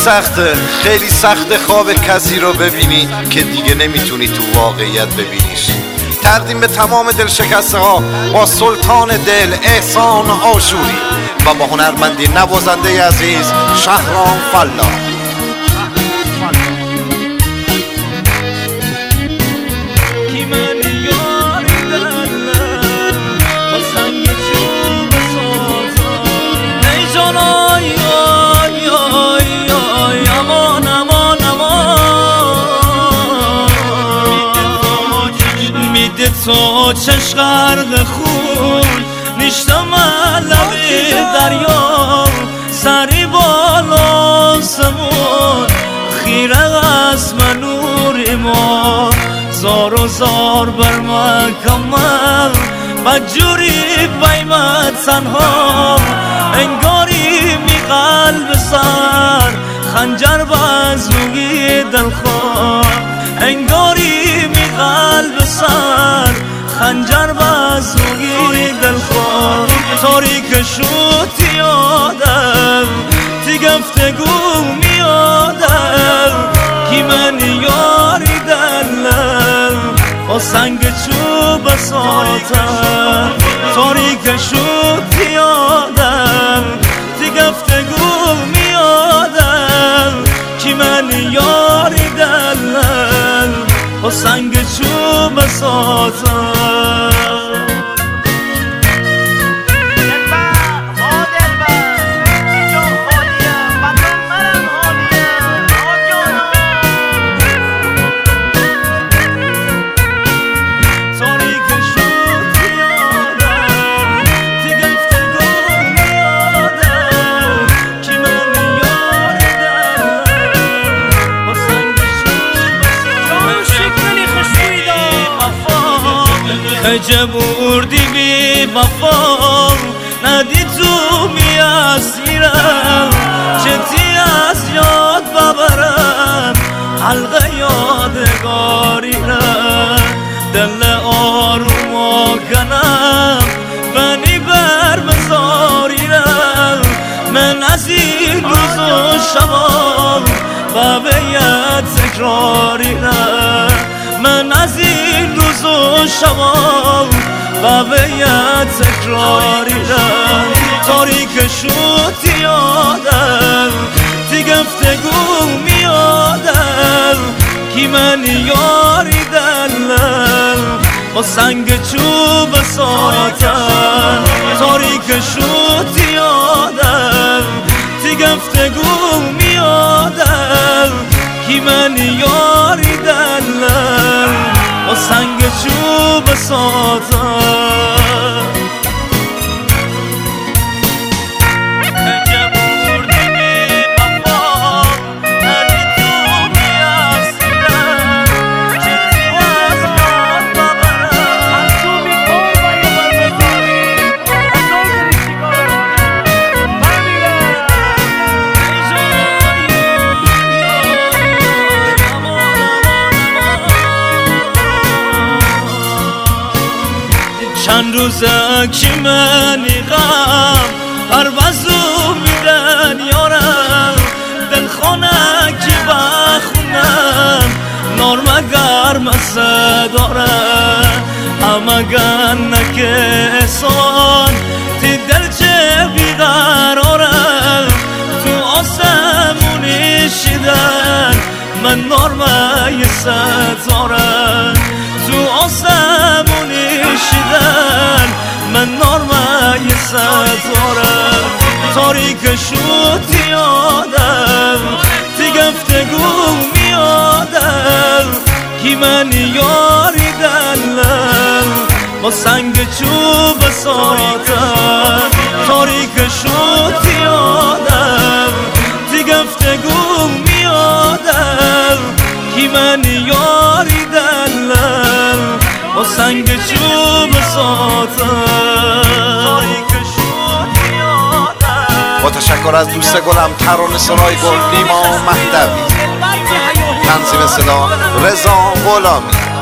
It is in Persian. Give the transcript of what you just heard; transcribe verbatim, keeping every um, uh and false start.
سخته، خیلی سخته خواب کسی رو ببینی که دیگه نمیتونی تو واقعیت ببینیش. تقدیم به تمام دل شکسته ها با سلطان دل احسان آشوری و با هنرمندی نوازنده عزیز شهرام فلاح. تو چشم غرق خون نیشتم لبی دریا سری بالا سمون خیره از من نور ما زار و زار بر من کمل مجوری بیمت تنها انگاری می قلب سر خنجر بازوی دلخواه انگاری می قلب سر خنجر بازوی دلخواه تاریک شد یادم تی گفتگو میادم کی من یاری دلم با سنگ چوب ساتم تاریک شد یادم تی گفتگو میادم کی من یاری دلم با سنگ چوب ساتم. خجه بردی بی وفا ندی تو می اسیرم چتی از یاد ببرم حلقه یادگاری رم دل آروم و کنم بنی بر مزاری رم من از این روز و شبا بابیت تکراری رم من از این روز و شبا بابیت تکراری رم تاریک شد یادم تی گفتگو میادم کی من یاری دلم با سنگ چوب ساتم تاریک شد یادم تی گفتگو میادم کی من یاری دلم با سنگ چوب ساتم. چند روزه که منی غم هر وزو میدن یارم دل خانه که بخونم نرمه گرم دارم همه گنه که احسان تی دل چه بیقرارم تو آسمونی شیدن من نرمه ستارم تو آسمونی شیدن من نرمه ستارم تاریک شد یادم تی گفتگو میادم کی من یاری دلم با سنگ چوب ساتم تاریک شد یادم تی گفتگو میادم کی من یاری دلم با سنگ چوب ساتم. با تشکر از دوست گلم ترانه سرای گل نیما مهدوی، تنظیم صدا رضا غلامی.